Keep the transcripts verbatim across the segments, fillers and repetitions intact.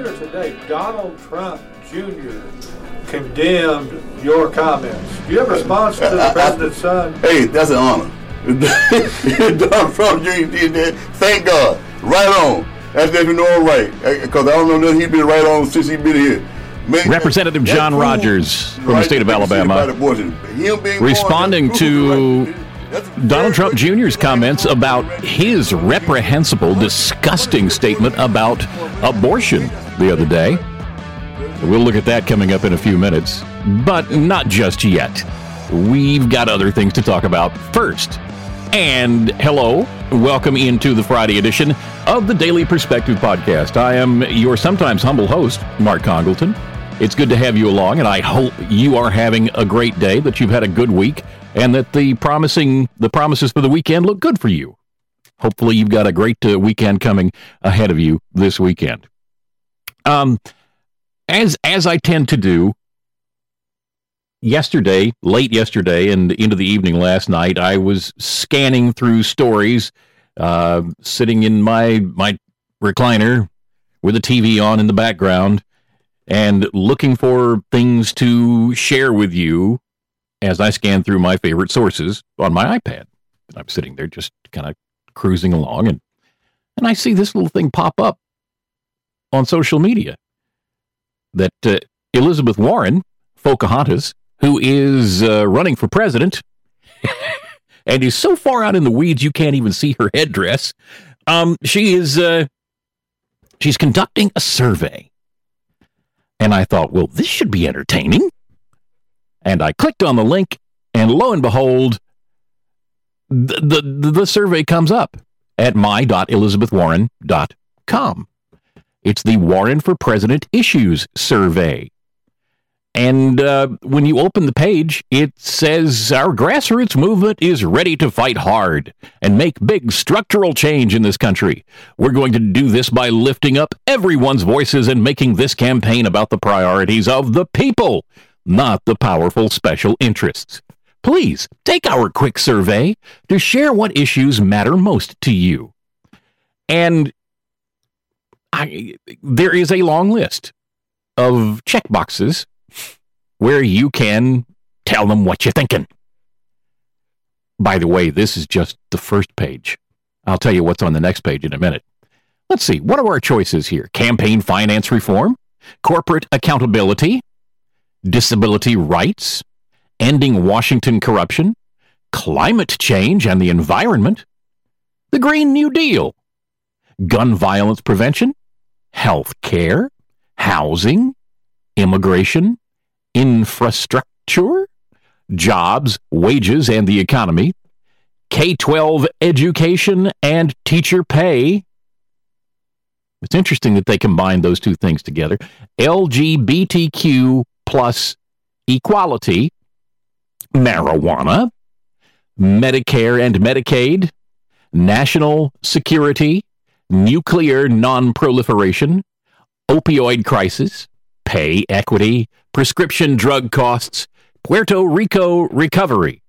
earlier today, Donald Trump Junior condemned your comments. Do you have a response to the president's son? Hey, that's an honor. Donald Trump Junior did that. Thank God. Right on. That's if you know it right. Because I don't know nothing. He's been right on since he's been here. Man, Representative John Rogers from the state of Alabama responding to Donald Trump Junior's comments about his reprehensible, disgusting statement about abortion the other day. We'll look at that coming up in a few minutes, but not just yet. We've got other things to talk about first. And hello, welcome into the Friday edition of the Daily Perspective Podcast. I am your sometimes humble host, Mark Congleton. It's good to have you along, and I hope you are having a great day, that you've had a good week, and that the promising the promises for the weekend look good for you. Hopefully you've got a great uh, weekend coming ahead of you this weekend. Um, as as I tend to do, yesterday, late yesterday and into the evening last night, I was scanning through stories, uh, sitting in my my recliner with a T V on in the background, and looking for things to share with you as I scan through my favorite sources on my iPad. And I'm sitting there just kind of cruising along, and, and I see this little thing pop up on social media that uh, Elizabeth Warren, Pocahontas, who is uh, running for president and is so far out in the weeds you can't even see her headdress, um, she is uh, she's conducting a survey. And I thought, well, this should be entertaining. And I clicked on the link, and lo and behold, the, the, the survey comes up at my dot elizabeth warren dot com. It's the Warren for President Issues Survey. And uh, when you open the page, it says our grassroots movement is ready to fight hard and make big structural change in this country. We're going to do this by lifting up everyone's voices and making this campaign about the priorities of the people, not the powerful special interests. Please take our quick survey to share what issues matter most to you. And I, there is a long list of checkboxes where you can tell them what you're thinking. By the way, this is just the first page. I'll tell you what's on the next page in a minute. Let's see, what are our choices here? Campaign finance reform, corporate accountability, disability rights, ending Washington corruption, climate change and the environment, the Green New Deal, gun violence prevention, health care, housing, immigration, infrastructure, jobs, wages, and the economy, K twelve education, and teacher pay. It's interesting that they combine those two things together. L G B T Q plus equality, marijuana, Medicare and Medicaid, national security, nuclear non-proliferation, opioid crisis, pay equity, prescription drug costs, Puerto Rico recovery.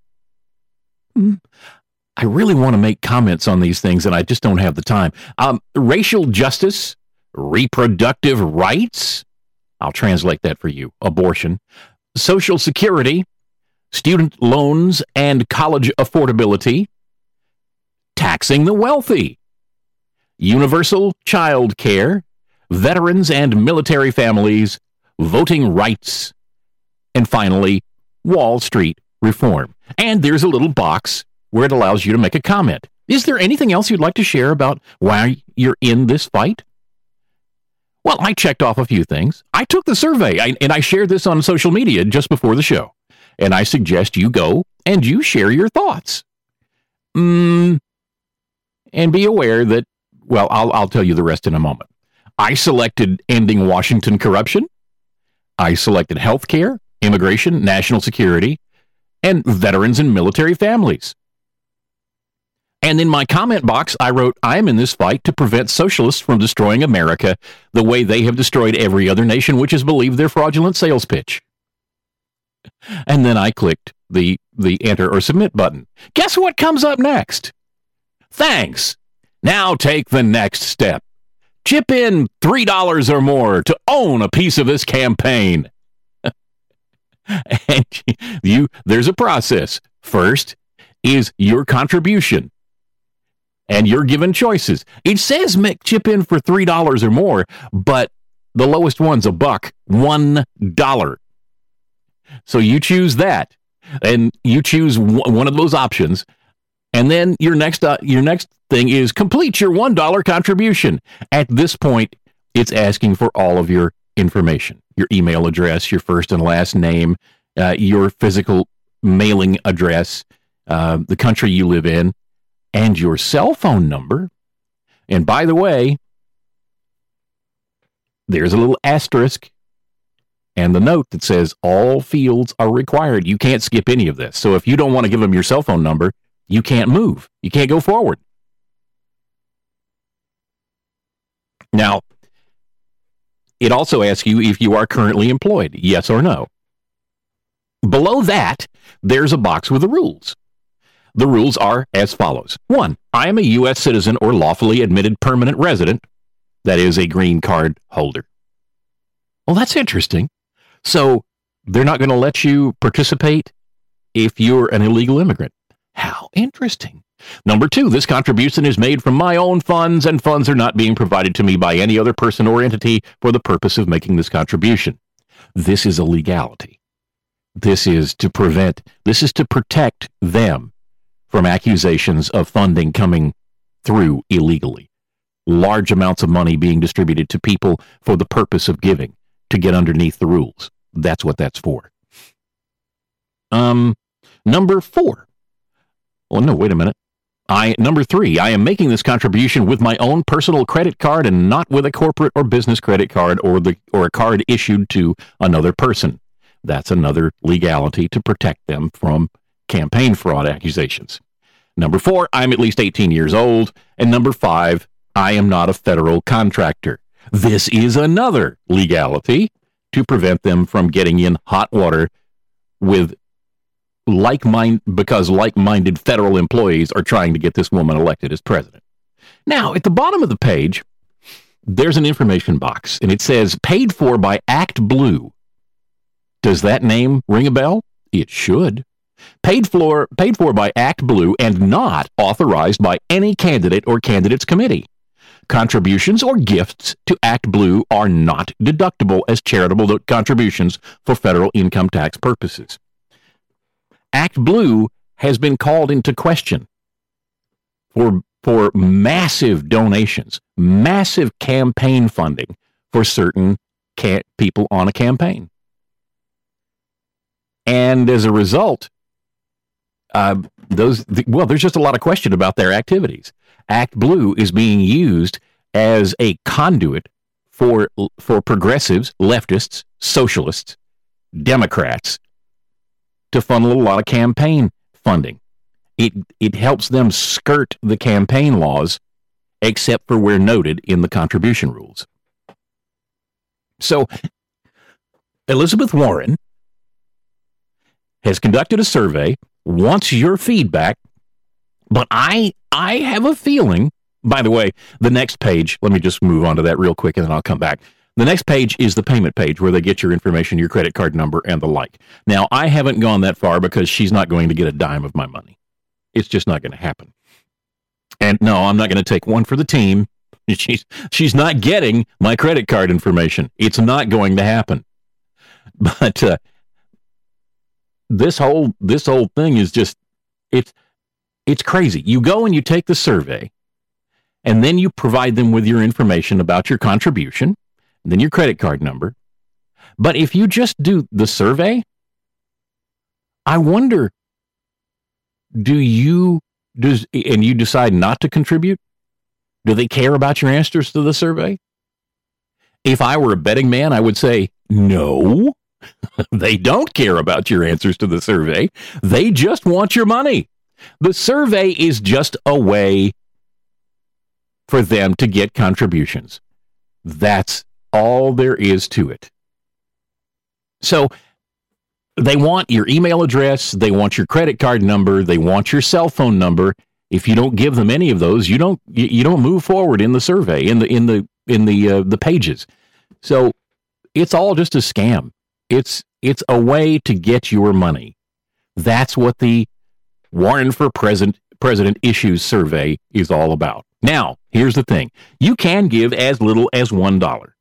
I really want to make comments on these things, and I just don't have the time. Um, racial justice, reproductive rights, I'll translate that for you, abortion, Social Security, student loans and college affordability, taxing the wealthy, universal child care, veterans and military families, voting rights, and finally, Wall Street reform. And there's a little box where it allows you to make a comment. Is there anything else you'd like to share about why you're in this fight? Well, I checked off a few things. I took the survey, I, and I shared this on social media just before the show. And I suggest you go and you share your thoughts. Mm, and be aware that, well, I'll, I'll tell you the rest in a moment. I selected ending Washington corruption. I selected health care, immigration, national security, and veterans and military families. And in my comment box, I wrote, I'm in this fight to prevent socialists from destroying America the way they have destroyed every other nation which has believed their fraudulent sales pitch. And then I clicked the, the enter or submit button. Guess what comes up next? Thanks. Now take the next step. Chip in three dollars or more to own a piece of this campaign. And you, there's a process. First is your contribution. And you're given choices. It says make chip in for three dollars or more, but the lowest one's a buck, one dollar. So you choose that, and you choose one of those options, and then your next uh, your next thing is complete your one dollar contribution. At this point, it's asking for all of your information, your email address, your first and last name, uh, your physical mailing address, uh, the country you live in, and your cell phone number. And by the way, there's a little asterisk and the note that says all fields are required. You can't skip any of this. So if you don't want to give them your cell phone number, you can't move. You can't go forward. Now, it also asks you if you are currently employed, yes or no. Below that, there's a box with the rules. The rules are as follows. One, I am a U S citizen or lawfully admitted permanent resident, that is a green card holder. Well, that's interesting. So they're not going to let you participate if you're an illegal immigrant. How interesting. Number two, this contribution is made from my own funds, and funds are not being provided to me by any other person or entity for the purpose of making this contribution. This is a legality. This is to prevent, this is to protect them from accusations of funding coming through illegally. Large amounts of money being distributed to people for the purpose of giving, to get underneath the rules. That's what that's for. Um, number four. Well, no, wait a minute. I number three, I am making this contribution with my own personal credit card and not with a corporate or business credit card or the or a card issued to another person. That's another legality to protect them from campaign fraud accusations. Number four, I'm at least eighteen years old. And number five, I am not a federal contractor. This is another legality to prevent them from getting in hot water with like-mind because like-minded federal employees are trying to get this woman elected as president. Now, at the bottom of the page, there's an information box, and it says paid for by Act Blue. Does that name ring a bell? It should. Paid for, paid for by Act Blue and not authorized by any candidate or candidates committee. Contributions or gifts to Act Blue are not deductible as charitable contributions for federal income tax purposes. Act Blue has been called into question for, for massive donations, massive campaign funding for certain ca- people on a campaign. And as a result, uh, those the, well, there's just a lot of question about their activities. Act Blue is being used as a conduit for for progressives, leftists, socialists, Democrats to funnel a lot of campaign funding. It it helps them skirt the campaign laws, except for where noted in the contribution rules. So, Elizabeth Warren has conducted a survey, wants your feedback, but I I have a feeling, by the way, the next page, let me just move on to that real quick and then I'll come back. The next page is the payment page where they get your information, your credit card number, and the like. Now, I haven't gone that far because she's not going to get a dime of my money. It's just not going to happen. And no, I'm not going to take one for the team. She's, she's not getting my credit card information. It's not going to happen. But uh, this whole this whole thing is just, it's it's crazy. You go and you take the survey, and then you provide them with your information about your contribution, and then your credit card number. But if you just do the survey, I wonder, do you, does, and you decide not to contribute, do they care about your answers to the survey? If I were a betting man, I would say, no, they don't care about your answers to the survey. They just want your money. The survey is just a way for them to get contributions. That's all there is to it. So they want your email address, they want your credit card number, they want your cell phone number. If you don't give them any of those, you don't you don't move forward in the survey, in the in the in the uh, the pages. So it's all just a scam. It's it's a way to get your money. That's what the Warren for President President Issues Survey is all about. Now, here's the thing. You can give as little as one dollar.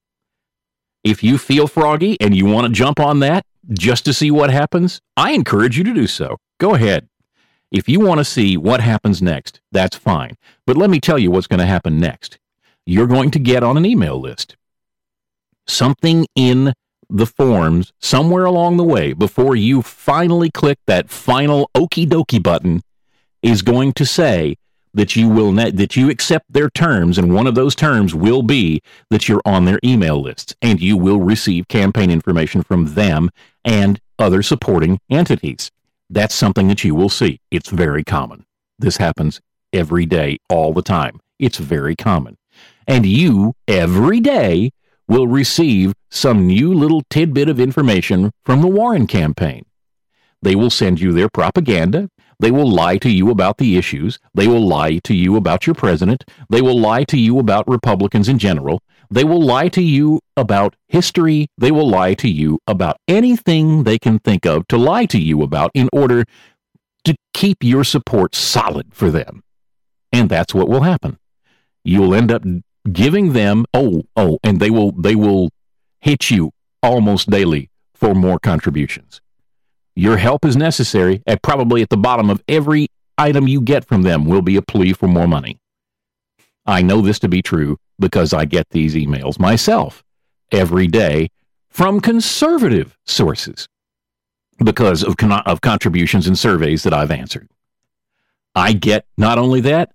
If you feel froggy and you want to jump on that just to see what happens, I encourage you to do so. Go ahead. If you want to see what happens next, that's fine. But let me tell you what's going to happen next. You're going to get on an email list. Something in the forms somewhere along the way before you finally click that final okie dokie button is going to say that you will ne- that you accept their terms, and one of those terms will be that you're on their email lists and you will receive campaign information from them and other supporting entities. That's something that you will see. It's very common. This happens every day, all the time. It's very common. And you, every day, will receive some new little tidbit of information from the Warren campaign. They will send you their propaganda. They will lie to you about the issues. They will lie to you about your president. They will lie to you about Republicans in general. They will lie to you about history. They will lie to you about anything they can think of to lie to you about in order to keep your support solid for them. And that's what will happen. You'll end up giving them, oh, oh, and they will, they will hit you almost daily for more contributions. Your help is necessary, and probably at the bottom of every item you get from them will be a plea for more money. I know this to be true because I get these emails myself every day from conservative sources because of, con- of contributions and surveys that I've answered. I get not only that,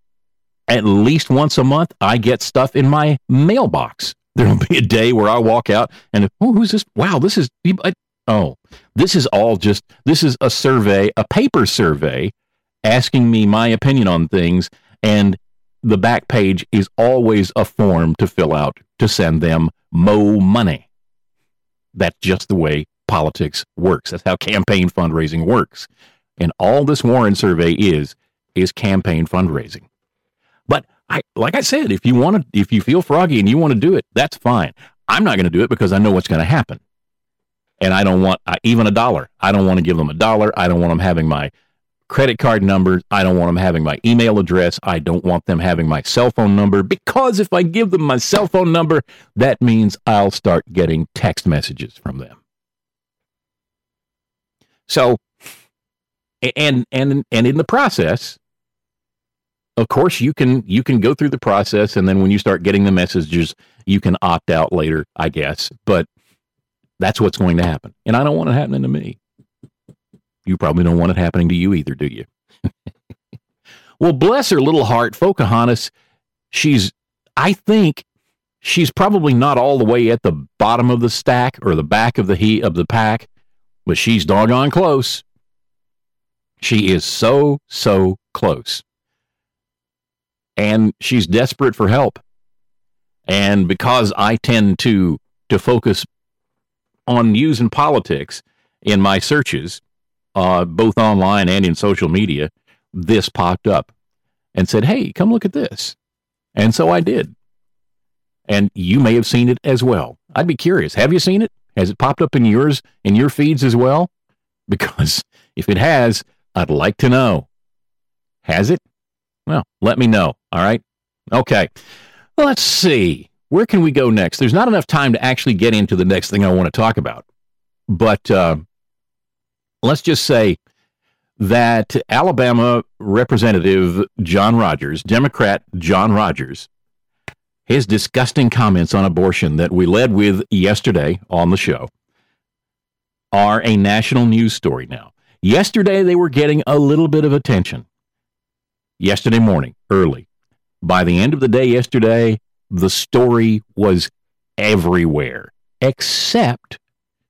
at least once a month, I get stuff in my mailbox. There'll be a day where I walk out and, oh, who's this? Wow, this is... I, Oh, this is all just, this is a survey, a paper survey, asking me my opinion on things, and the back page is always a form to fill out to send them mo money. That's just the way politics works. That's how campaign fundraising works. And all this Warren survey is, is campaign fundraising. But I, like I said, if you want to, if you feel froggy and you want to do it, that's fine. I'm not going to do it because I know what's going to happen. And I don't want uh, even a dollar. I don't want to give them a dollar. I don't want them having my credit card number. I don't want them having my email address. I don't want them having my cell phone number, because if I give them my cell phone number, that means I'll start getting text messages from them. So, and and and in the process, of course, you can you can go through the process, and then when you start getting the messages, you can opt out later, I guess. But that's what's going to happen. And I don't want it happening to me. You probably don't want it happening to you either, do you? Well, bless her little heart, Pocahontas, she's, I think, she's probably not all the way at the bottom of the stack or the back of the he of the pack, but she's doggone close. She is so, so close. And she's desperate for help. And because I tend to, to focus on news and politics in my searches, uh, both online and in social media, this popped up and said, hey, come look at this. And so I did. And you may have seen it as well. I'd be curious. Have you seen it? Has it popped up in yours, in your feeds as well? Because if it has, I'd like to know. Has it? Well, let me know. All right. Okay. Well, let's see. Where can we go next? There's not enough time to actually get into the next thing I want to talk about. But uh, let's just say that Alabama Representative John Rogers, Democrat John Rogers, his disgusting comments on abortion that we led with yesterday on the show are a national news story now. Yesterday, they were getting a little bit of attention. Yesterday morning, early. By the end of the day yesterday, the story was everywhere, except,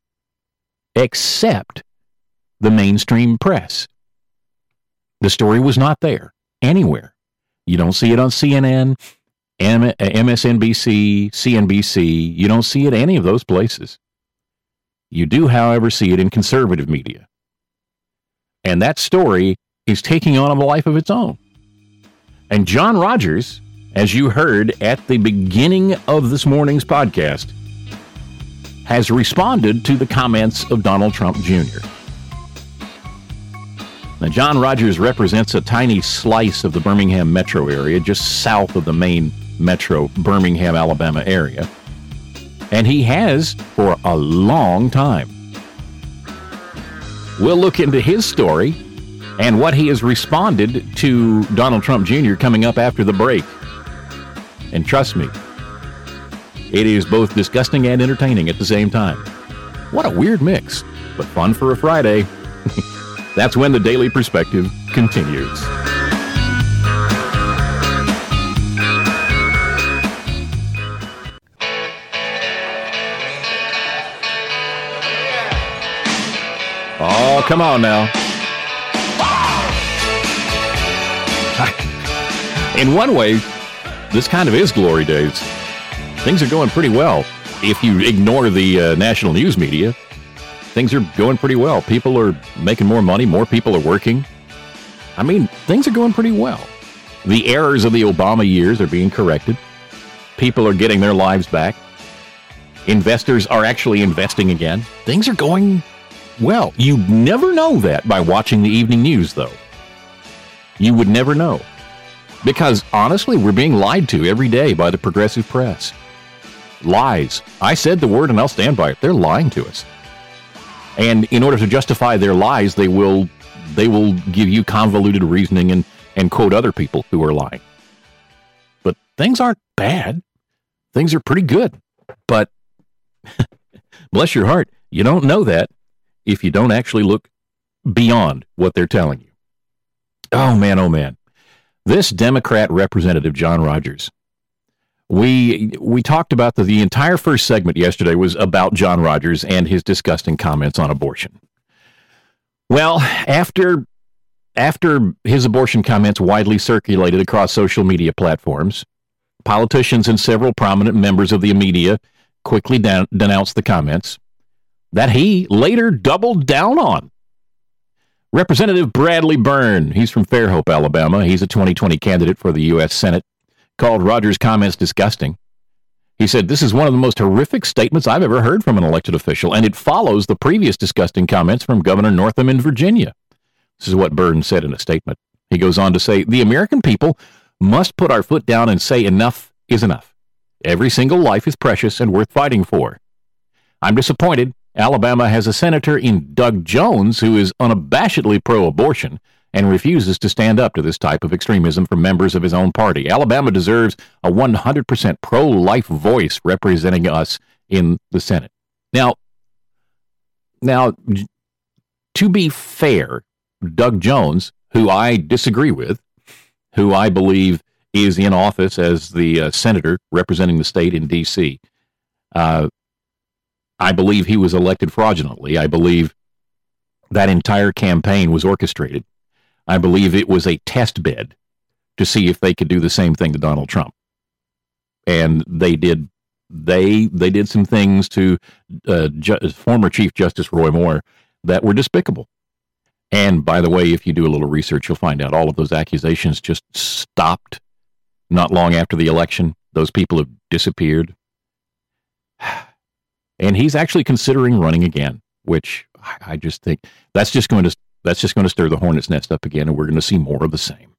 except the mainstream press. The story was not there anywhere. You don't see it on C N N, M S N B C, C N B C. You don't see it any of those places. You do, however, see it in conservative media. And that story is taking on a life of its own. And John Rogers as you heard at the beginning of this morning's podcast, has responded to the comments of Donald Trump Junior Now, John Rogers represents a tiny slice of the Birmingham metro area, just south of the main metro Birmingham, Alabama area. And he has for a long time. We'll look into his story and what he has responded to Donald Trump Junior coming up after the break. And trust me, it is both disgusting and entertaining at the same time. What a weird mix, but fun for a Friday. That's when the Daily Perspective continues. Oh, come on now. In one way, this kind of is glory days. Things are going pretty well. If you ignore the uh, national news media, things are going pretty well. People are making more money. More people are working. I mean, things are going pretty well. The errors of the Obama years are being corrected. People are getting their lives back. Investors are actually investing again. Things are going well. You never know that by watching the evening news, though. You would never know. Because, honestly, we're being lied to every day by the progressive press. Lies. I said the word and I'll stand by it. They're lying to us. And in order to justify their lies, they will they will give you convoluted reasoning and, and quote other people who are lying. But things aren't bad. Things are pretty good. But, bless your heart, you don't know that if you don't actually look beyond what they're telling you. Oh, man, oh, man. This Democrat representative, John Rogers, we we talked about the, the entire first segment yesterday was about John Rogers and his disgusting comments on abortion. Well, after after his abortion comments widely circulated across social media platforms, politicians and several prominent members of the media quickly down, denounced the comments that he later doubled down on. Representative Bradley Byrne, he's from Fairhope, Alabama. He's a twenty twenty candidate for the U S Senate, called Rogers' comments disgusting. He said, "This is one of the most horrific statements I've ever heard from an elected official, and it follows the previous disgusting comments from Governor Northam in Virginia." This is what Byrne said in a statement. He goes on to say, "The American people must put our foot down and say enough is enough. Every single life is precious and worth fighting for. I'm disappointed Alabama has a senator in Doug Jones who is unabashedly pro-abortion and refuses to stand up to this type of extremism from members of his own party. Alabama deserves a one hundred percent pro-life voice representing us in the Senate." Now, now, to be fair, Doug Jones, who I disagree with, who I believe is in office as the uh, senator representing the state in D C, uh, I believe he was elected fraudulently. I believe that entire campaign was orchestrated. I believe it was a test bed to see if they could do the same thing to Donald Trump. And they did. They they did some things to uh, ju- former Chief Justice Roy Moore that were despicable. And by the way, if you do a little research, you'll find out all of those accusations just stopped not long after the election. Those people have disappeared. And he's actually considering running again, which I just think that's just going to that's just going to stir the hornet's nest up again, and we're going to see more of the same.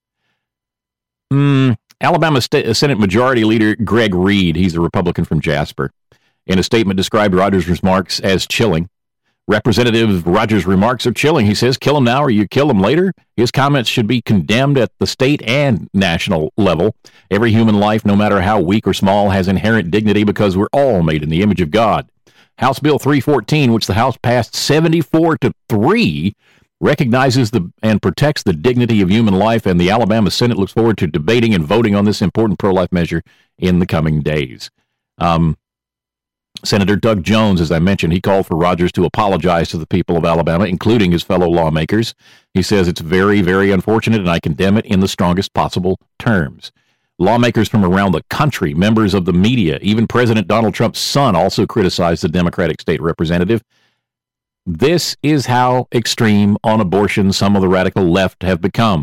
Mm, Alabama State, Senate Majority Leader Greg Reed, he's a Republican from Jasper, in a statement described Rogers' remarks as chilling. Representative Rogers' remarks are chilling. He says, "Kill him now or you kill him later." His comments should be condemned at the state and national level. Every human life, no matter how weak or small, has inherent dignity because we're all made in the image of God. House Bill three fourteen, which the House passed seventy-four to three, recognizes the and protects the dignity of human life, and the Alabama Senate looks forward to debating and voting on this important pro-life measure in the coming days. Um, Senator Doug Jones, as I mentioned, he called for Rogers to apologize to the people of Alabama, including his fellow lawmakers. He says it's very, very unfortunate, and I condemn it in the strongest possible terms. Lawmakers from around the country, members of the media, even President Donald Trump's son also criticized the Democratic state representative. This is how extreme on abortion some of the radical left have become.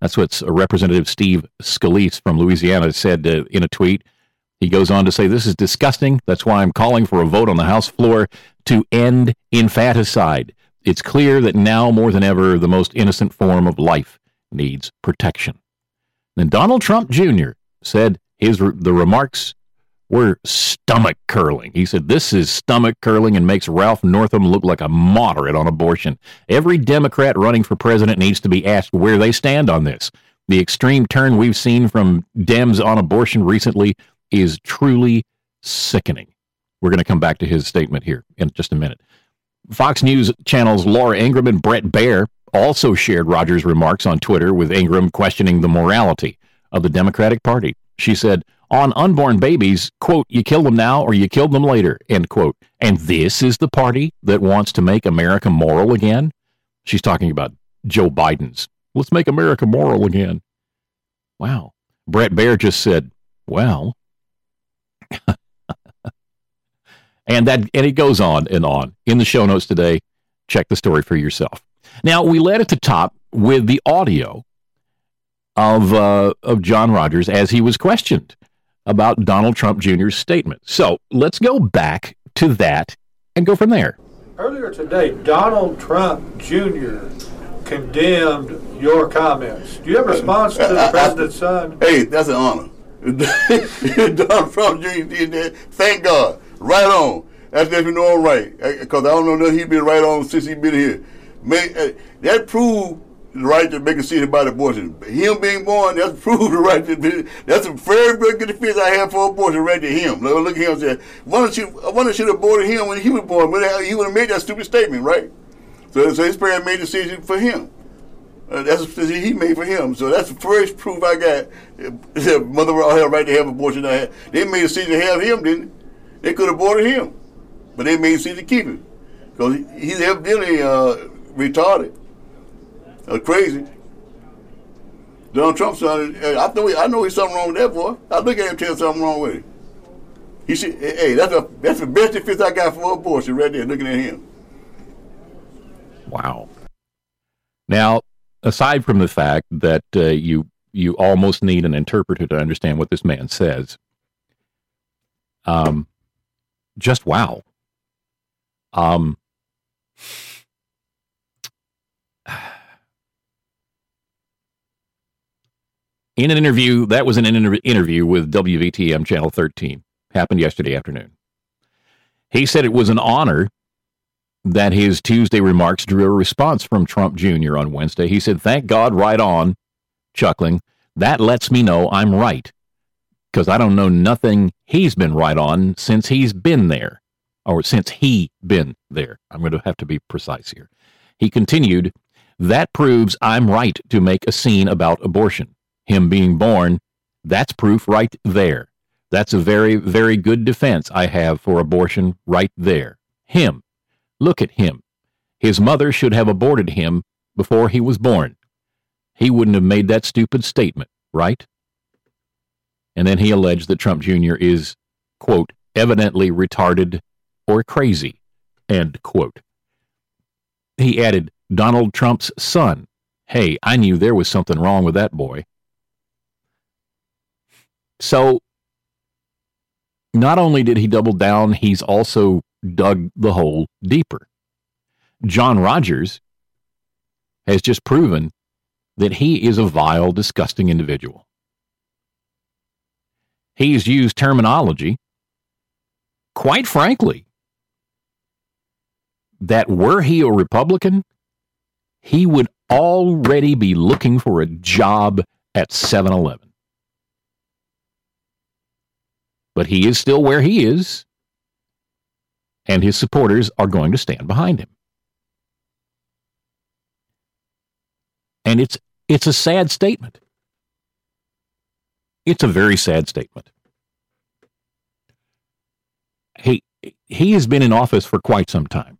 That's what Representative Steve Scalise from Louisiana said uh, in a tweet. He goes on to say, this is disgusting. That's why I'm calling for a vote on the House floor to end infanticide. It's clear that now more than ever, the most innocent form of life needs protection. And Donald Trump Junior said his the remarks were stomach-curling. He said, this is stomach-curling and makes Ralph Northam look like a moderate on abortion. Every Democrat running for president needs to be asked where they stand on this. The extreme turn we've seen from Dems on abortion recently is truly sickening. We're going to come back to his statement here in just a minute. Fox News Channel's Laura Ingraham and Brett Baer also shared Rogers' remarks on Twitter, with Ingraham questioning the morality of the Democratic Party. She said, on unborn babies, quote, you kill them now or you kill them later, end quote. And this is the party that wants to make America moral again? She's talking about Joe Biden's. Let's make America moral again. Wow. Brett Baer just said, well. and that and it goes on and on. In the show notes today, check the story for yourself. Now, we led at the top with the audio of uh, of John Rogers as he was questioned about Donald Trump Junior's statement. So let's go back to that and go from there. Earlier today, Donald Trump Junior condemned your comments. Do you have a response to the president's son? Hey, that's an honor. Donald Trump Junior did that. Thank God. Right on. That's definitely all right. Because I don't know that he's been right on since he's been here. May, uh, that proved the right to make a decision about abortion. Him being born, that's proved the right to be. That's a very, very good defense I have for abortion right to him. Look, look at him and say, why don't you, why don't you have aborted him when he was born? But he would have made that stupid statement, right? So, so his parents made a decision for him. Uh, that's a decision he made for him. So that's the first proof I got. Uh, mother all had a right to have abortion. I had. They made a decision to have him, didn't they? They could have aborted him. But they made a decision to keep him. Because he's evidently uh, retarded. Uh, crazy. Donald Trump son, I know I know he's something wrong with that boy. I look at him and tell something wrong with him. He should, hey, that's a that's the best defense I got for abortion right there, looking at him. Wow. Now, aside from the fact that uh, you you almost need an interpreter to understand what this man says, um, just wow. Um. In an interview, that was an inter- interview with W V T M Channel thirteen, happened yesterday afternoon. He said it was an honor that his Tuesday remarks drew a response from Trump Junior on Wednesday. He said, thank God, right on, chuckling. That lets me know I'm right, because I don't know nothing he's been right on since he's been there, or since he been there. I'm going to have to be precise here. He continued, that proves I'm right to make a scene about abortion. Him being born, that's proof right there. That's a very, very good defense I have for abortion right there. Him. Look at him. His mother should have aborted him before he was born. He wouldn't have made that stupid statement, right? And then he alleged that Trump Junior is, quote, evidently retarded or crazy, end quote. He added, Donald Trump's son. Hey, I knew there was something wrong with that boy. So, not only did he double down, he's also dug the hole deeper. John Rogers has just proven that he is a vile, disgusting individual. He's used terminology, quite frankly, that were he a Republican, he would already be looking for a job at seven eleven. But he is still where he is, and his supporters are going to stand behind him. And it's it's a sad statement. It's a very sad statement. He he has been in office for quite some time.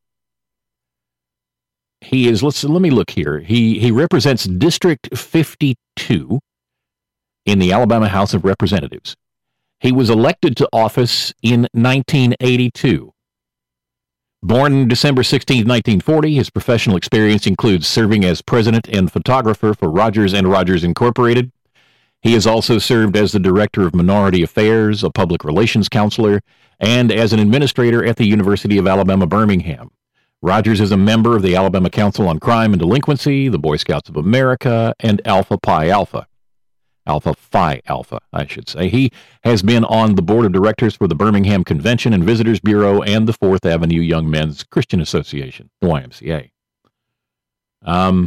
He is, let's let me look here. He he represents District fifty-two in the Alabama House of Representatives. He was elected to office in nineteen eighty-two. Born December sixteenth, nineteen forty, his professional experience includes serving as president and photographer for Rogers and Rogers Incorporated. He has also served as the director of Minority Affairs, a public relations counselor, and as an administrator at the University of Alabama, Birmingham. Rogers is a member of the Alabama Council on Crime and Delinquency, the Boy Scouts of America, and Alpha Pi Alpha. Alpha Phi Alpha, I should say. He has been on the board of directors for the Birmingham Convention and Visitors Bureau and the Fourth Avenue Young Men's Christian Association, the Y M C A. Um,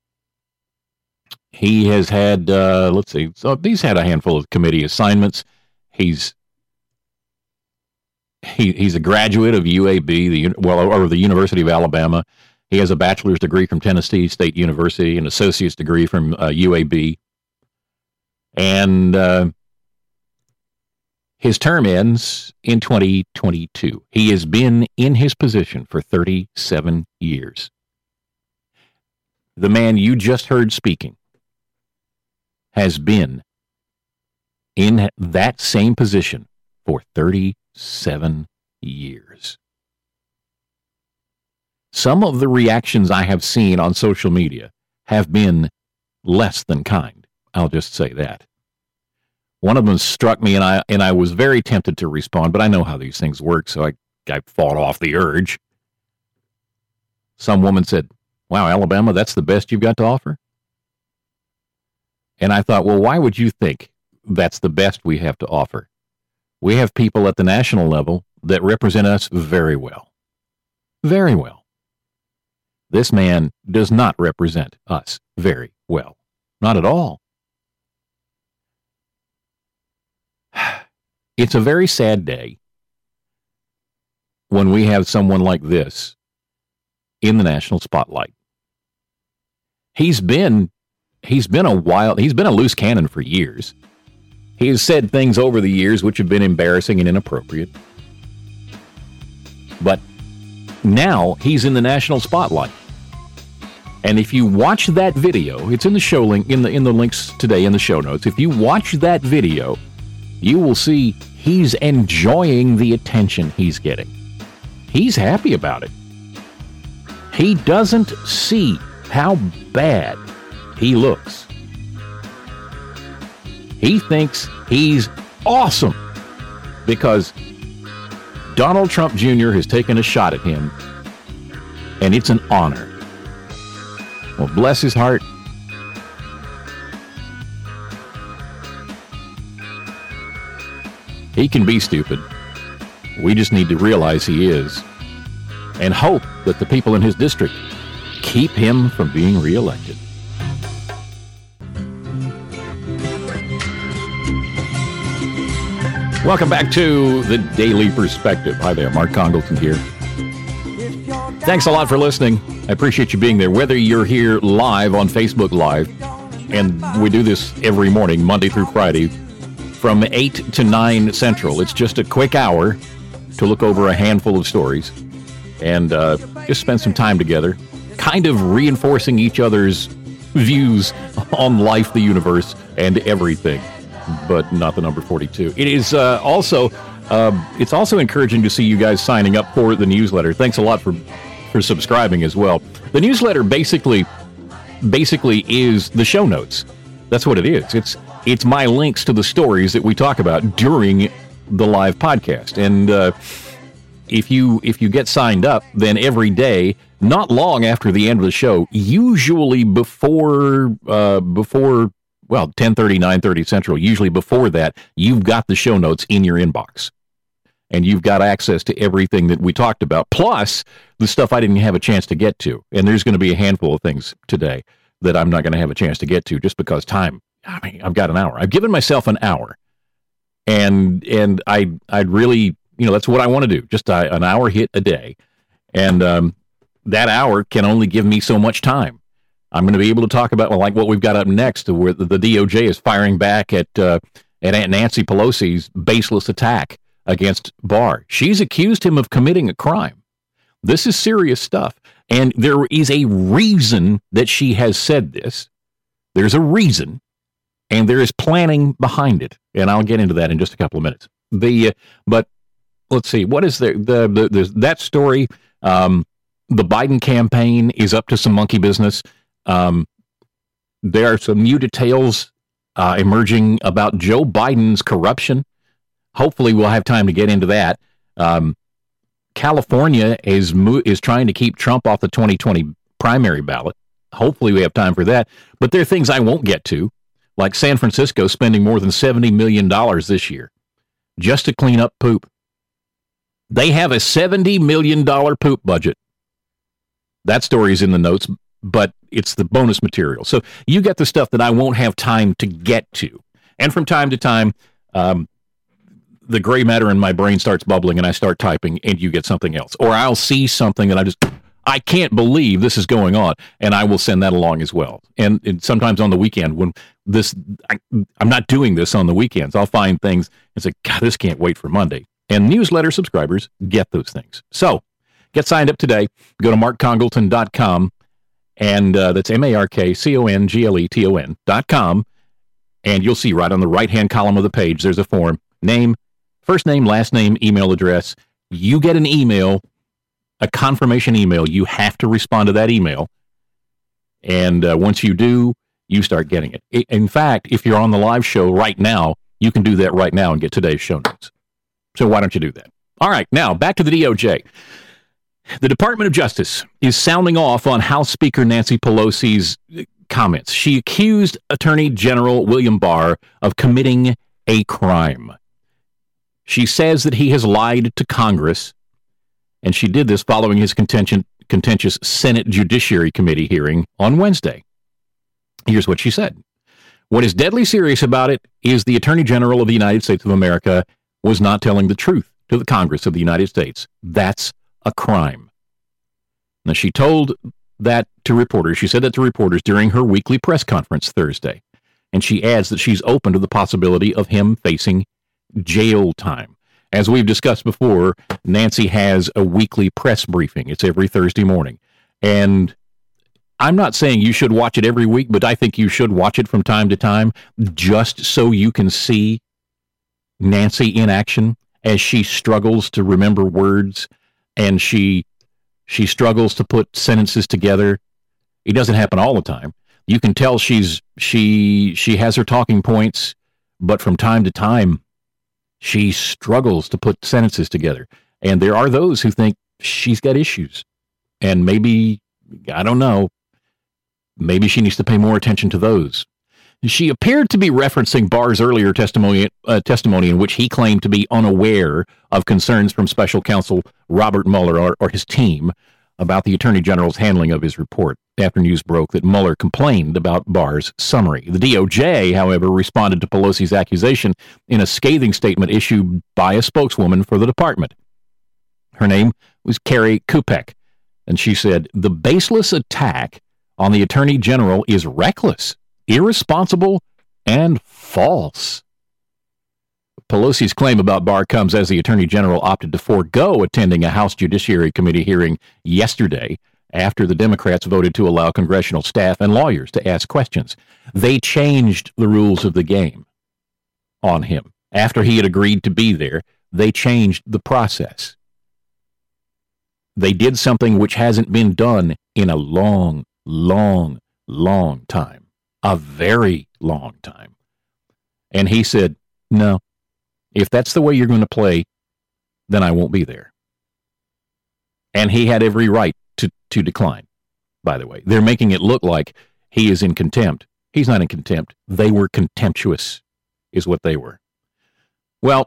he has had, uh, let's see, so he's had a handful of committee assignments. He's he, he's a graduate of U A B, the well, or the University of Alabama. He has a bachelor's degree from Tennessee State University, an associate's degree from uh, U A B. And uh, his term ends in twenty twenty-two. He has been in his position for thirty-seven years. The man you just heard speaking has been in that same position for thirty-seven years. Some of the reactions I have seen on social media have been less than kind. I'll just say that. One of them struck me, and I and I was very tempted to respond, but I know how these things work, so I, I fought off the urge. Some woman said, "Wow, Alabama, that's the best you've got to offer?" And I thought, well, why would you think that's the best we have to offer? We have people at the national level that represent us very well. Very well. This man does not represent us very well. Not at all. It's a very sad day when we have someone like this in the national spotlight. He's been he's been a wild he's been a loose cannon for years. He has said things over the years which have been embarrassing and inappropriate. But now he's in the national spotlight. And if you watch that video, it's in the show link in the in the links today in the show notes. If you watch that video, you will see he's enjoying the attention he's getting. He's happy about it. He doesn't see how bad he looks. He thinks he's awesome because Donald Trump Junior has taken a shot at him, and it's an honor. Well, bless his heart. He can be stupid. We just need to realize he is and hope that the people in his district keep him from being reelected. Welcome back to the Daily Perspective. Hi there, Mark Congleton here. Thanks a lot for listening. I appreciate you being there, whether you're here live on Facebook Live, and we do this every morning, Monday through Friday, from eight to nine Central. It's just a quick hour to look over a handful of stories and uh, just spend some time together, kind of reinforcing each other's views on life, the universe, and everything, but not the number forty-two. It is uh, also uh, it's also encouraging to see you guys signing up for the newsletter. Thanks a lot for, for subscribing as well. The newsletter basically basically is the show notes. That's what it is. It's It's my links to the stories that we talk about during the live podcast. And uh, if you if you get signed up, then every day, not long after the end of the show, usually before uh, before well ten thirty, nine thirty Central, usually before that, you've got the show notes in your inbox, and you've got access to everything that we talked about, plus the stuff I didn't have a chance to get to. And there's going to be a handful of things today that I'm not going to have a chance to get to just because time. I mean, I've got an hour. I've given myself an hour, and and I I'd really, you know, that's what I want to do. Just a, an hour hit a day, and um, that hour can only give me so much time. I'm going to be able to talk about well, like what we've got up next, where the, the D O J is firing back at uh, at Aunt Nancy Pelosi's baseless attack against Barr. She's accused him of committing a crime. This is serious stuff, and there is a reason that she has said this. There's a reason. And there is planning behind it, and I'll get into that in just a couple of minutes. The uh, but let's see, what is there? The, the, the that story Um, the Biden campaign is up to some monkey business. Um, there are some new details uh, emerging about Joe Biden's corruption. Hopefully, we'll have time to get into that. Um, California is mo- is trying to keep Trump off the twenty twenty primary ballot. Hopefully, we have time for that. But there are things I won't get to, like San Francisco spending more than seventy million dollars this year just to clean up poop. They have a seventy million dollars poop budget. That story is in the notes, but it's the bonus material. So you get the stuff that I won't have time to get to. And from time to time, um, the gray matter in my brain starts bubbling and I start typing and you get something else. Or I'll see something that I just, I can't believe this is going on, and I will send that along as well. And, and sometimes on the weekend when this, I, I'm not doing this on the weekends, I'll find things and say, God, this can't wait for Monday. And newsletter subscribers get those things. So get signed up today. Go to mark congleton dot com, and uh, that's M A R K C O N G L E T O N dot com, and you'll see right on the right-hand column of the page, there's a form. Name, first name, last name, email address. You get an email, a confirmation email. You have to respond to that email, and uh, once you do, you start getting it. In fact, if you're on the live show right now, you can do that right now and get today's show notes. So why don't you do that? All right, now back to the D O J. The Department of Justice is sounding off on House Speaker Nancy Pelosi's comments. She accused Attorney General William Barr of committing a crime. She says that he has lied to Congress, and she did this following his contention, contentious Senate Judiciary Committee hearing on Wednesday. Here's what she said. What is deadly serious about it is the Attorney General of the United States of America was not telling the truth to the Congress of the United States. That's a crime. Now, she told that to reporters. She said that to reporters during her weekly press conference Thursday. And she adds that she's open to the possibility of him facing jail time. As we've discussed before, Nancy has a weekly press briefing. It's every Thursday morning. And I'm not saying you should watch it every week, but I think you should watch it from time to time just so you can see Nancy in action as she struggles to remember words and she she struggles to put sentences together. It doesn't happen all the time. You can tell she's she she has her talking points, but from time to time she struggles to put sentences together. And there are those who think she's got issues. And maybe, I don't know, maybe she needs to pay more attention to those. She appeared to be referencing Barr's earlier testimony, uh, testimony in which he claimed to be unaware of concerns from special counsel Robert Mueller or, or his team about the Attorney General's handling of his report after news broke that Mueller complained about Barr's summary. The D O J, however, responded to Pelosi's accusation in a scathing statement issued by a spokeswoman for the department. Her name was Carrie Kupek, and she said, the baseless attack on the Attorney General is reckless, irresponsible, and false. Pelosi's claim about Barr comes as the Attorney General opted to forego attending a House Judiciary Committee hearing yesterday after the Democrats voted to allow congressional staff and lawyers to ask questions. They changed the rules of the game on him. After he had agreed to be there, they changed the process. They did something which hasn't been done in a long, long, long time. A very long time. And he said, no, if that's the way you're going to play, then I won't be there. And he had every right to, to decline, by the way. They're making it look like he is in contempt. He's not in contempt. They were contemptuous, is what they were. Well,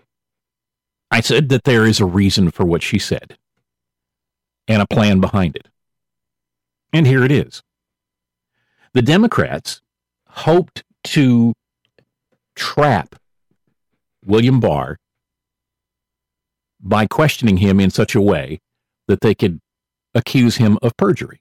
I said that there is a reason for what she said and a plan behind it. And here it is. The Democrats hoped to trap William Barr by questioning him in such a way that they could accuse him of perjury.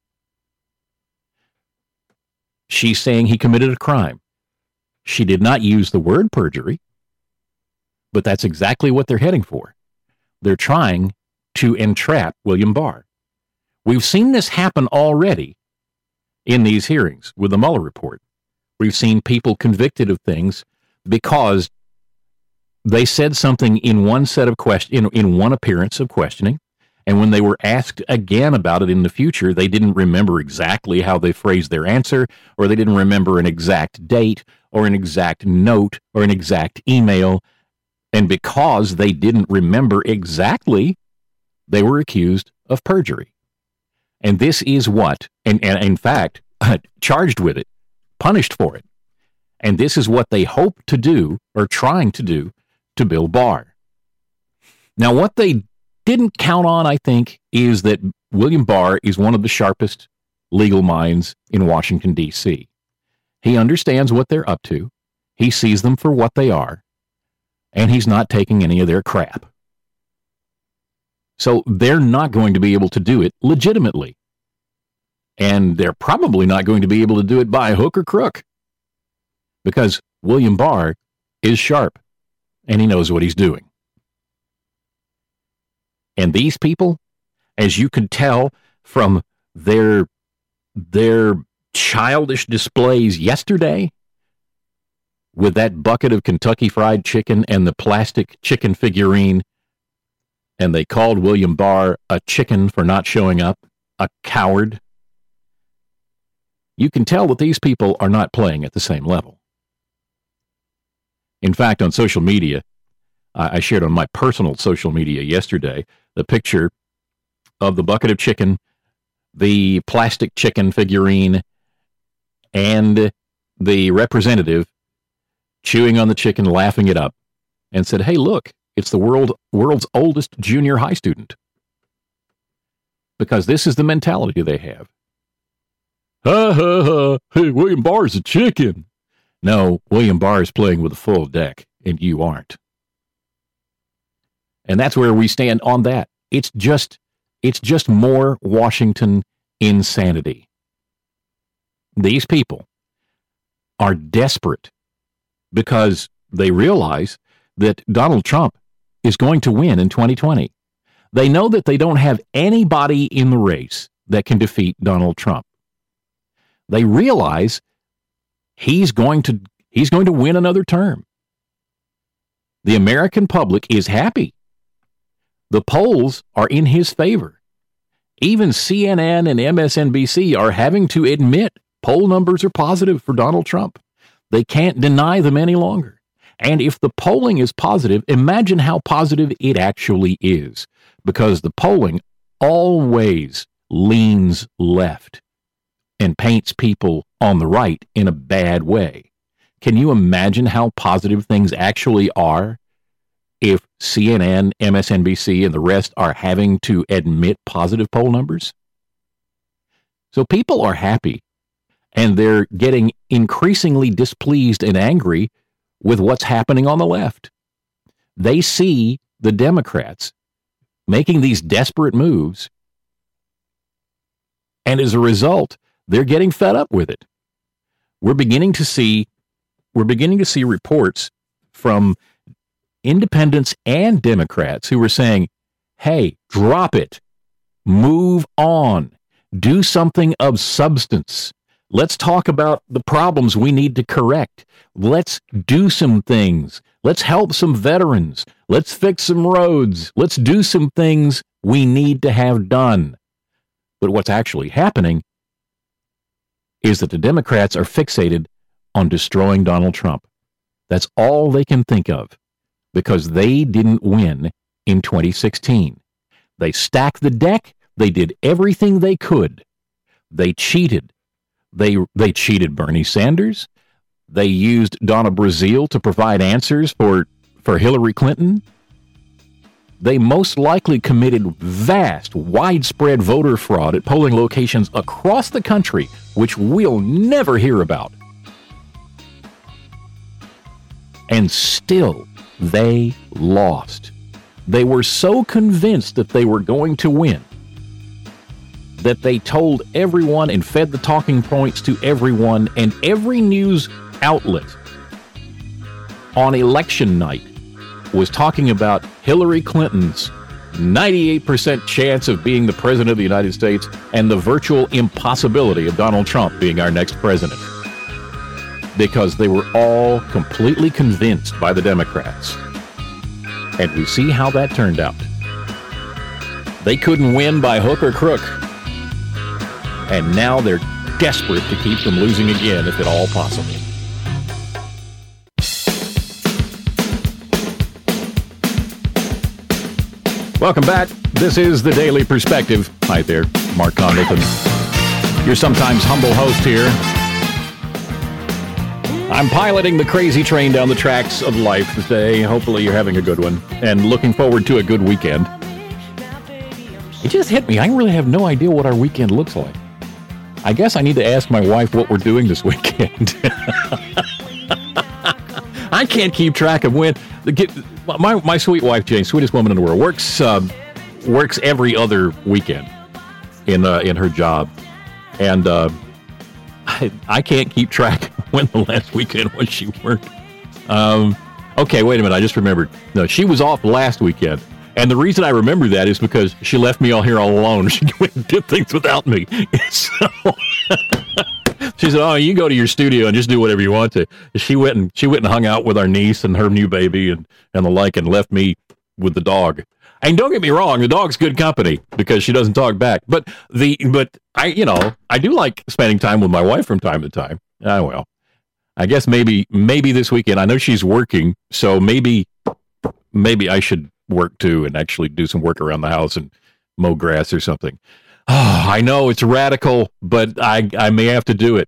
She's saying he committed a crime. She did not use the word perjury, but that's exactly what they're heading for. They're trying to entrap William Barr. We've seen this happen already in these hearings with the Mueller report. We've seen people convicted of things because they said something in one set of question, in, in one appearance of questioning, And when they were asked again about it in the future, they didn't remember exactly how they phrased their answer, or they didn't remember an exact date, or an exact note, or an exact email. And because they didn't remember exactly, they were accused of perjury. And this is what, and, and in fact, charged with it, punished for it. And this is what they hope to do, or trying to do, to Bill Barr. Now, what they didn't count on, I think, is that William Barr is one of the sharpest legal minds in Washington, D C He understands what they're up to. He sees them for what they are. And he's not taking any of their crap. So they're not going to be able to do it legitimately. And they're probably not going to be able to do it by hook or crook. Because William Barr is sharp. And he knows what he's doing. And these people, as you could tell from their, their childish displays yesterday, with that bucket of Kentucky Fried Chicken and the plastic chicken figurine, and they called William Barr a chicken for not showing up, a coward, you can tell that these people are not playing at the same level. In fact, on social media, I shared on my personal social media yesterday the picture of the bucket of chicken, the plastic chicken figurine, and the representative chewing on the chicken, laughing it up, and said, hey, look, it's the world world's oldest junior high student. Because this is the mentality they have. Ha, ha, ha, hey, William Barr's a chicken. No, William Barr is playing with a full deck, and you aren't. And that's where we stand on that. It's just, it's just more Washington insanity. These people are desperate because they realize that Donald Trump is going to win in twenty twenty. They know that they don't have anybody in the race that can defeat Donald Trump. They realize he's going to, he's going to win another term. The American public is happy. The polls are in his favor. Even C N N and M S N B C are having to admit poll numbers are positive for Donald Trump. They can't deny them any longer. And if the polling is positive, imagine how positive it actually is, because the polling always leans left and paints people on the right in a bad way. Can you imagine how positive things actually are if C N N, M S N B C, and the rest are having to admit positive poll numbers? So people are happy, and they're getting increasingly displeased and angry with what's happening on the left. They see the Democrats making these desperate moves, and as a result, they're getting fed up with it. We're beginning to see, we're beginning to see reports from independents and Democrats who are saying, hey, drop it, move on, do something of substance. Let's talk about the problems we need to correct. Let's do some things. Let's help some veterans. Let's fix some roads. Let's do some things we need to have done. But what's actually happening is that the Democrats are fixated on destroying Donald Trump. That's all they can think of, because they didn't win in twenty sixteen. They stacked the deck. They did everything they could. They cheated. They they cheated Bernie Sanders. They used Donna Brazile to provide answers for, for Hillary Clinton. They most likely committed vast, widespread voter fraud at polling locations across the country, which we'll never hear about. And still, they lost. They were so convinced that they were going to win that they told everyone and fed the talking points to everyone, and every news outlet on election night was talking about Hillary Clinton's ninety-eight percent chance of being the president of the United States and the virtual impossibility of Donald Trump being our next president, because they were all completely convinced by the Democrats. And we see how that turned out. They couldn't win by hook or crook. And now they're desperate to keep from losing again, if at all possible. Welcome back. This is the Daily Perspective. Hi there, Mark Condon, your sometimes humble host here. I'm piloting the crazy train down the tracks of life today. Hopefully you're having a good one and looking forward to a good weekend. It just hit me. I really have no idea what our weekend looks like. I guess I need to ask my wife what we're doing this weekend. I can't keep track of when. My my sweet wife, Jane, sweetest woman in the world, works uh, works every other weekend in uh, in her job, and uh, I, I can't keep track of when the last weekend was she worked. Um, okay, wait a minute. I just remembered. No, she was off last weekend. And the reason I remember that is because she left me all here all alone. She went and did things without me. So she said, "Oh, you go to your studio and just do whatever you want to." She went and she went and hung out with our niece and her new baby and, and the like, and left me with the dog. And don't get me wrong, the dog's good company because she doesn't talk back. But the but I you know I do like spending time with my wife from time to time. Ah, well, I guess maybe maybe this weekend. I know she's working, so maybe maybe I should work too and actually do some work around the house and mow grass or something. Oh, I know it's radical, but I I may have to do it.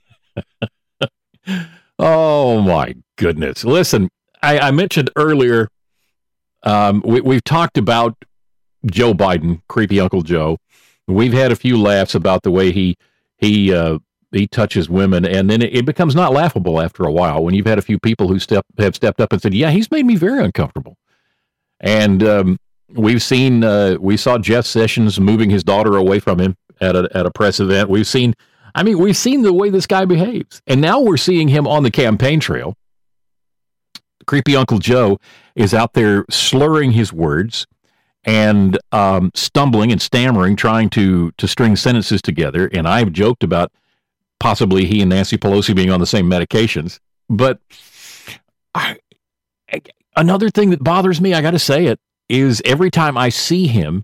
Oh my goodness. Listen, I, I mentioned earlier, um, we, we've talked about Joe Biden, creepy Uncle Joe. We've had a few laughs about the way he he uh, he touches women, and then it, it becomes not laughable after a while when you've had a few people who step have stepped up and said, "Yeah, he's made me very uncomfortable." And um, we've seen, uh, we saw Jeff Sessions moving his daughter away from him at a at a press event. We've seen, I mean, we've seen the way this guy behaves, and now we're seeing him on the campaign trail. Creepy Uncle Joe is out there slurring his words and um, stumbling and stammering, trying to to string sentences together. And I've joked about possibly he and Nancy Pelosi being on the same medications, but I. I Another thing that bothers me, I got to say it, is every time I see him,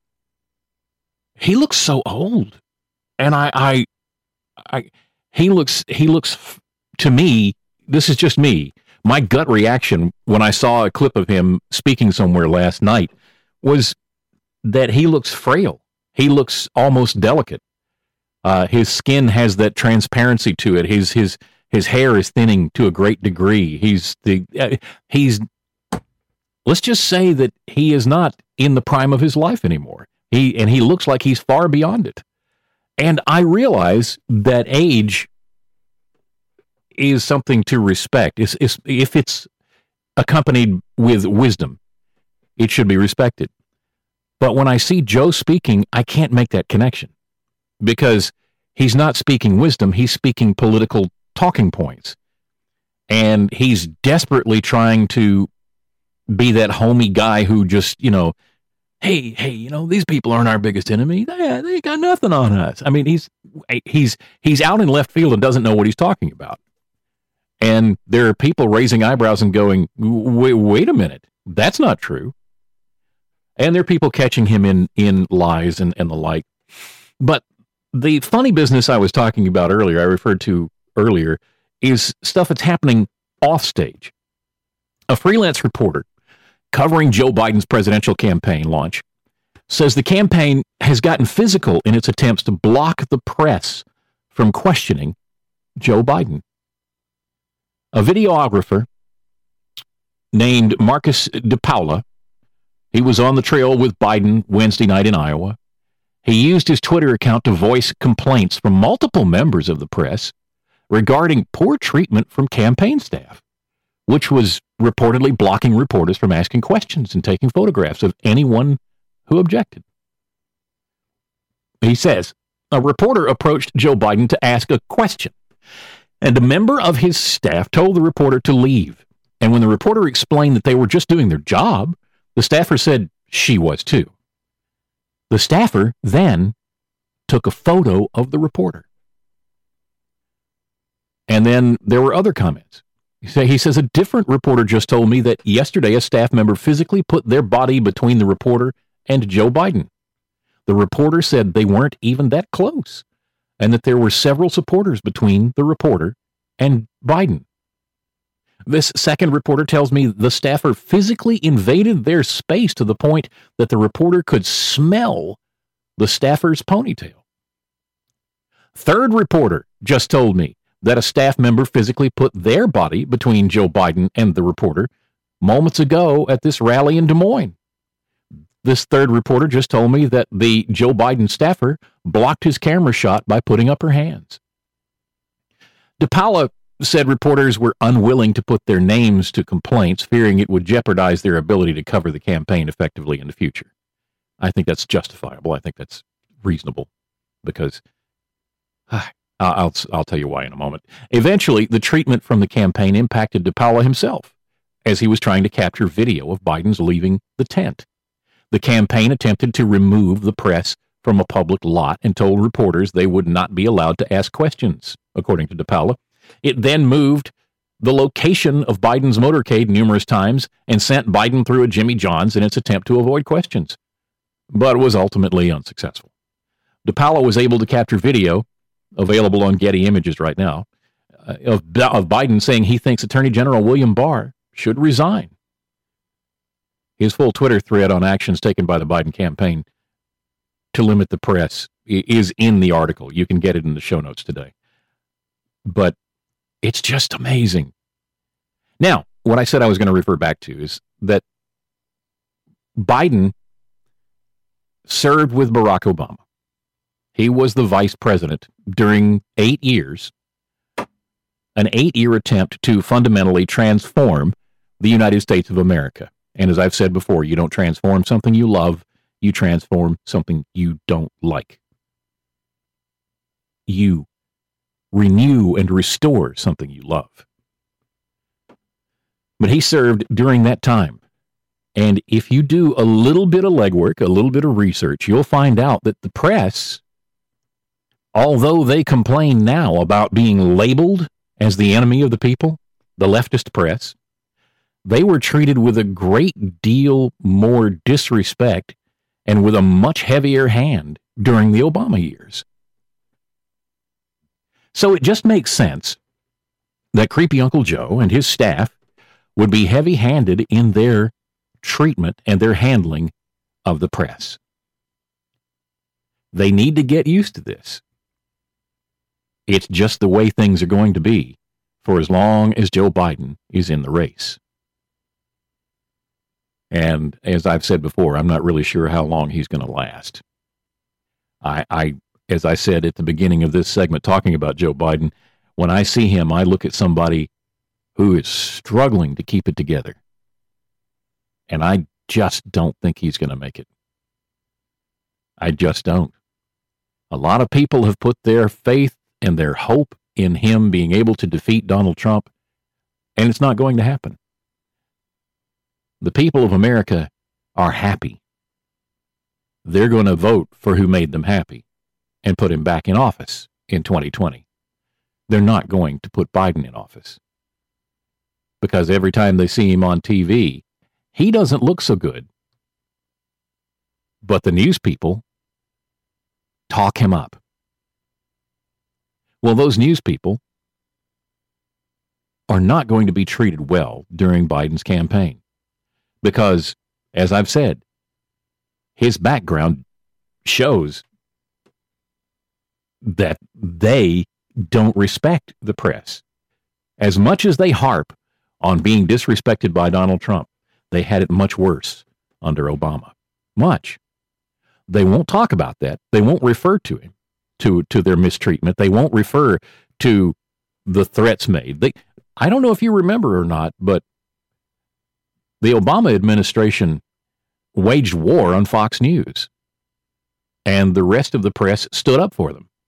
he looks so old, and I, I, I, he looks, he looks to me. This is just me. My gut reaction when I saw a clip of him speaking somewhere last night was that he looks frail. He looks almost delicate. Uh, his skin has that transparency to it. His his his hair is thinning to a great degree. He's the uh, he's. Let's just say that he is not in the prime of his life anymore. He and he looks like he's far beyond it. And I realize that age is something to respect. It's, it's, if it's accompanied with wisdom, it should be respected. But when I see Joe speaking, I can't make that connection because he's not speaking wisdom. He's speaking political talking points. And he's desperately trying to be that homey guy who just, you know, hey, hey, you know, these people aren't our biggest enemy. They, they got nothing on us. I mean, he's he's he's out in left field and doesn't know what he's talking about. And there are people raising eyebrows and going, wait, wait a minute, that's not true. And there are people catching him in in lies and, and the like. But the funny business I was talking about earlier, I referred to earlier, is stuff that's happening off stage. A freelance reporter covering Joe Biden's presidential campaign launch says the campaign has gotten physical in its attempts to block the press from questioning Joe Biden. A videographer named Marcus DePaula, he was on the trail with Biden Wednesday night in Iowa. He used his Twitter account to voice complaints from multiple members of the press regarding poor treatment from campaign staff, which was reportedly blocking reporters from asking questions and taking photographs of anyone who objected. He says, a reporter approached Joe Biden to ask a question, and a member of his staff told the reporter to leave. And when the reporter explained that they were just doing their job, the staffer said she was too. The staffer then took a photo of the reporter. And then there were other comments. He says, a different reporter just told me that yesterday a staff member physically put their body between the reporter and Joe Biden. The reporter said they weren't even that close, and that there were several supporters between the reporter and Biden. This second reporter tells me the staffer physically invaded their space to the point that the reporter could smell the staffer's ponytail. Third reporter just told me that a staff member physically put their body between Joe Biden and the reporter moments ago at this rally in Des Moines. This third reporter just told me that the Joe Biden staffer blocked his camera shot by putting up her hands. DePaula said reporters were unwilling to put their names to complaints, fearing it would jeopardize their ability to cover the campaign effectively in the future. I think that's justifiable. I think that's reasonable because uh, I'll, I'll tell you why in a moment. Eventually, the treatment from the campaign impacted DePaula himself as he was trying to capture video of Biden's leaving the tent. The campaign attempted to remove the press from a public lot and told reporters they would not be allowed to ask questions, according to DePaula. It then moved the location of Biden's motorcade numerous times and sent Biden through a Jimmy John's in its attempt to avoid questions, but was ultimately unsuccessful. DePaula was able to capture video, available on Getty Images right now, uh, of, of Biden saying he thinks Attorney General William Barr should resign. His full Twitter thread on actions taken by the Biden campaign to limit the press is in the article. You can get it in the show notes today. But it's just amazing. Now, what I said I was going to refer back to is that Biden served with Barack Obama. He was the vice president during eight years, an eight-year attempt to fundamentally transform the United States of America. And as I've said before, you don't transform something you love, you transform something you don't like. You renew and restore something you love. But he served during that time. And if you do a little bit of legwork, a little bit of research, you'll find out that the press, although they complain now about being labeled as the enemy of the people, the leftist press, they were treated with a great deal more disrespect and with a much heavier hand during the Obama years. So it just makes sense that creepy Uncle Joe and his staff would be heavy-handed in their treatment and their handling of the press. They need to get used to this. It's just the way things are going to be for as long as Joe Biden is in the race. And as I've said before, I'm not really sure how long he's going to last. I, I, as I said at the beginning of this segment, talking about Joe Biden, when I see him, I look at somebody who is struggling to keep it together. And I just don't think he's going to make it. I just don't. A lot of people have put their faith and their hope in him being able to defeat Donald Trump, and it's not going to happen. The people of America are happy. They're going to vote for who made them happy and put him back in office in twenty twenty. They're not going to put Biden in office because every time they see him on T V, he doesn't look so good. But the news people talk him up. Well, those news people are not going to be treated well during Biden's campaign. Because, as I've said, his background shows that they don't respect the press. As much as they harp on being disrespected by Donald Trump, they had it much worse under Obama. Much. They won't talk about that. They won't refer to him, to, to their mistreatment. They won't refer to the threats made. They, I don't know if you remember or not, but the Obama administration waged war on Fox News, and the rest of the press stood up for them.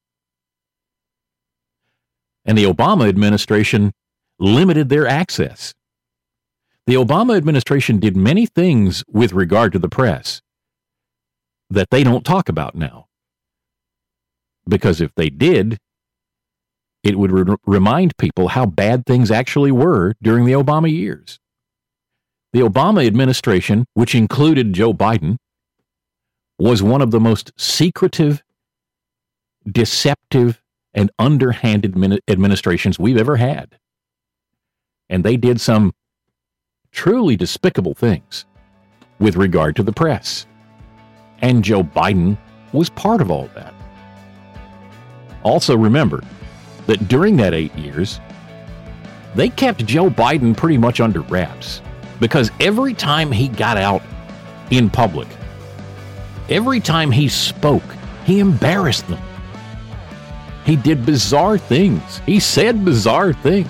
And the Obama administration limited their access. The Obama administration did many things with regard to the press that they don't talk about now. Because if they did, it would re- remind people how bad things actually were during the Obama years. The Obama administration, which included Joe Biden, was one of the most secretive, deceptive, and underhanded administrations we've ever had. And they did some truly despicable things with regard to the press. And Joe Biden was part of all that. Also remember that during that eight years, they kept Joe Biden pretty much under wraps, because every time he got out in public, every time he spoke, he embarrassed them. He did bizarre things. He said bizarre things.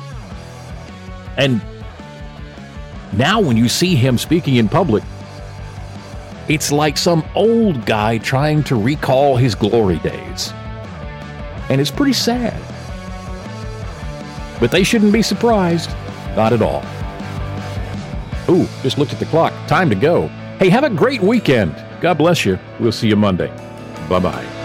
And now when you see him speaking in public, it's like some old guy trying to recall his glory days. And it's pretty sad. But they shouldn't be surprised. Not at all. Ooh, just looked at the clock. Time to go. Hey, have a great weekend. God bless you. We'll see you Monday. Bye-bye.